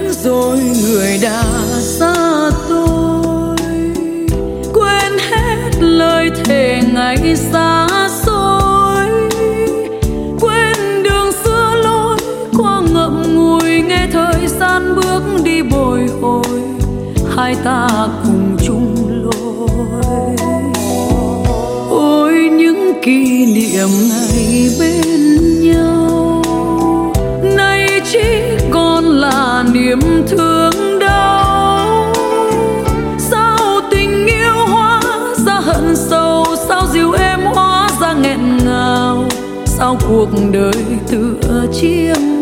rồi người đã xa tôi, quên hết lời thề ngày xa xôi, quên đường xưa lối qua ngậm ngùi, nghe thời gian bước đi bồi hồi, hai ta cùng chung lối. Ôi những kỷ niệm ngày bên nhau nay chỉ còn là niềm thương đau. Sao tình yêu hóa ra hận sâu, sao dịu êm hóa ra nghẹn ngào, sao cuộc đời tựa chiêng